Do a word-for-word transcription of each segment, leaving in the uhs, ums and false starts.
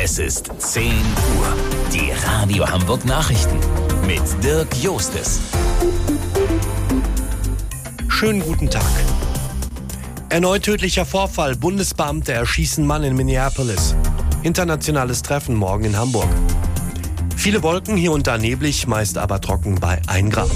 Es ist zehn Uhr. Die Radio Hamburg Nachrichten mit Dirk Jostes. Schönen guten Tag. Erneut tödlicher Vorfall. Bundesbeamte erschießen Mann in Minneapolis. Internationales Treffen morgen in Hamburg. Viele Wolken, hier und da neblig, meist aber trocken bei ein Grad.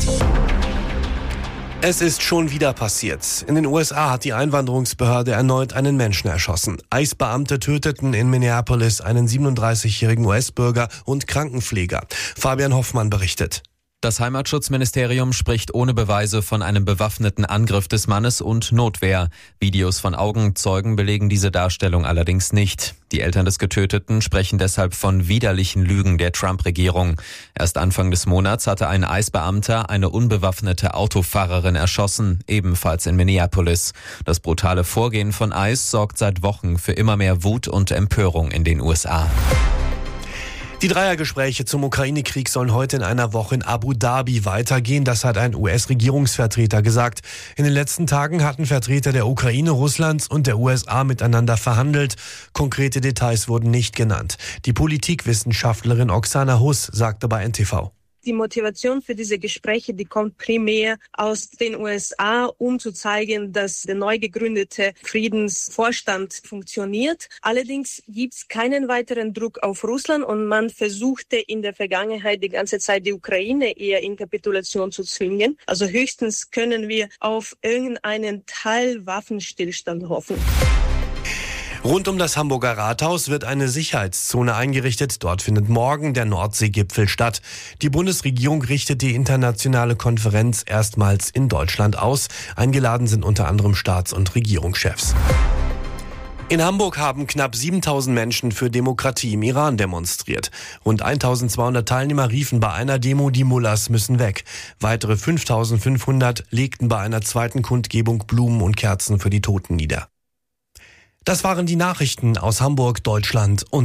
Es ist schon wieder passiert. In den U S A hat die Einwanderungsbehörde erneut einen Menschen erschossen. ICE-Beamte töteten in Minneapolis einen siebenunddreißigjährigen U S-Bürger und Krankenpfleger. Fabian Hoffmann berichtet. Das Heimatschutzministerium spricht ohne Beweise von einem bewaffneten Angriff des Mannes und Notwehr. Videos von Augenzeugen belegen diese Darstellung allerdings nicht. Die Eltern des Getöteten sprechen deshalb von widerlichen Lügen der Trump-Regierung. Erst Anfang des Monats hatte ein ICE-Beamter eine unbewaffnete Autofahrerin erschossen, ebenfalls in Minneapolis. Das brutale Vorgehen von ICE sorgt seit Wochen für immer mehr Wut und Empörung in den U S A. Die Dreiergespräche zum Ukraine-Krieg sollen heute in einer Woche in Abu Dhabi weitergehen. Das hat ein U S-Regierungsvertreter gesagt. In den letzten Tagen hatten Vertreter der Ukraine, Russlands und der U S A miteinander verhandelt. Konkrete Details wurden nicht genannt. Die Politikwissenschaftlerin Oksana Huss sagte bei N T V. Die Motivation für diese Gespräche, die kommt primär aus den U S A, um zu zeigen, dass der neu gegründete Friedensvorstand funktioniert. Allerdings gibt es keinen weiteren Druck auf Russland und man versuchte in der Vergangenheit die ganze Zeit die Ukraine eher in Kapitulation zu zwingen. Also höchstens können wir auf irgendeinen Teil Waffenstillstand hoffen. Rund um das Hamburger Rathaus wird eine Sicherheitszone eingerichtet. Dort findet morgen der Nordseegipfel statt. Die Bundesregierung richtet die internationale Konferenz erstmals in Deutschland aus. Eingeladen sind unter anderem Staats- und Regierungschefs. In Hamburg haben knapp siebentausend Menschen für Demokratie im Iran demonstriert. Rund eintausendzweihundert Teilnehmer riefen bei einer Demo, die Mullahs müssen weg. Weitere fünftausendfünfhundert legten bei einer zweiten Kundgebung Blumen und Kerzen für die Toten nieder. Das waren die Nachrichten aus Hamburg, Deutschland und